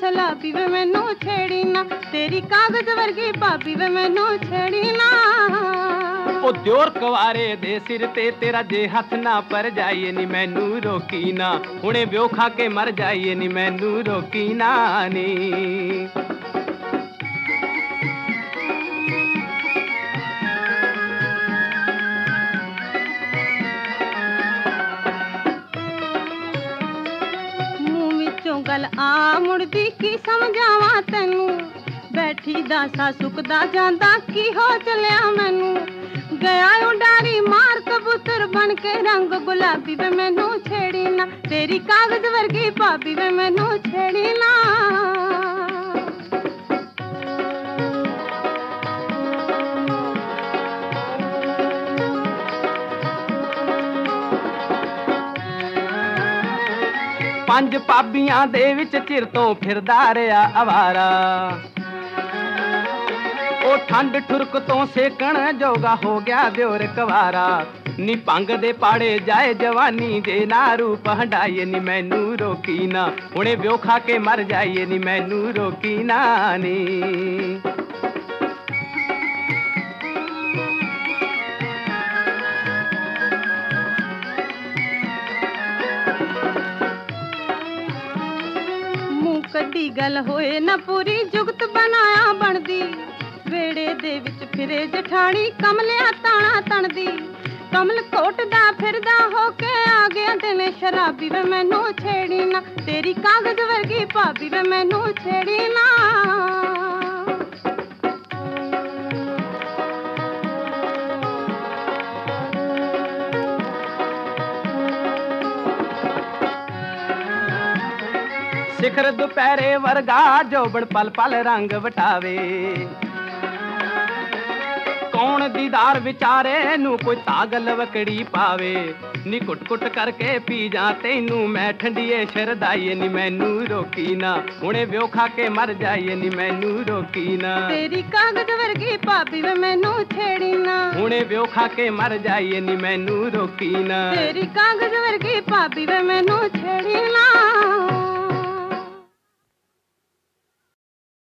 सलाबी वे मैनू छेड़ी ना, तेरी कागज वर्गी भाभी वे मैनू छेड़ी ना। ओ दियोर कवारे दे सिर ते तेरा जे हथ ना पर जाइए नी मैनू रोकी ना, हुणे ब्यो खा के मर जाइए नी मैनू रोकी ना नी। गल आ मुड़दी की समझावा तेनू, बैठी दासा सुकदा जांदा की हो चलिया मैनू। गया उडारी मार कबूतर बन के रंग गुलाबी वे मैनू छेड़ी ना, तेरी कागज वर्गी भाभी वे मैनू छेड़ी ना। पंज पाबियां दे विच चिर तो फिरदा रहा आवारा, ओ ठंड ठुरक तो सेकण जोगा हो गया दियोर कवारा। नी भंग दे पाड़े जाए जवानी दे ना रूप हंडाइए नी मैनू रोकी ना, हुणे ब्यो खा के मर जाइए नी मैनू रोकी ना नी। कड्डी गल होए ना पूरी जुगत बनाया बनदी, वेड़े दे विच फिरे जठानी कमलिया ताना तणदी। कमल कोटदा फिरदा होके आ गया दिन शराबी वे मैनू छेड़ी ना, तेरी कागज वर्गी भाभी वे मैनू छेड़ी ना। शिखर दुपहरे वर्गा जोबड़ पल पल रंग वटावे, कौन दीदार विचारे नू कोई तागल वकड़ी पावे। नी कुट कुट करके पी जा तेनू मैं ठंडिए शरदाइए नी मैनू रोकी ना, हुणे ब्यो खा के मर जाइए नी मैनू रोकी ना। तेरी कागज वर्गी भाभी वे मैनू छेड़ी ना, हुणे ब्यो खा के मर जाइए नी मैनू रोकी ना। तेरी कागज वर्गी भाभी वे मैनू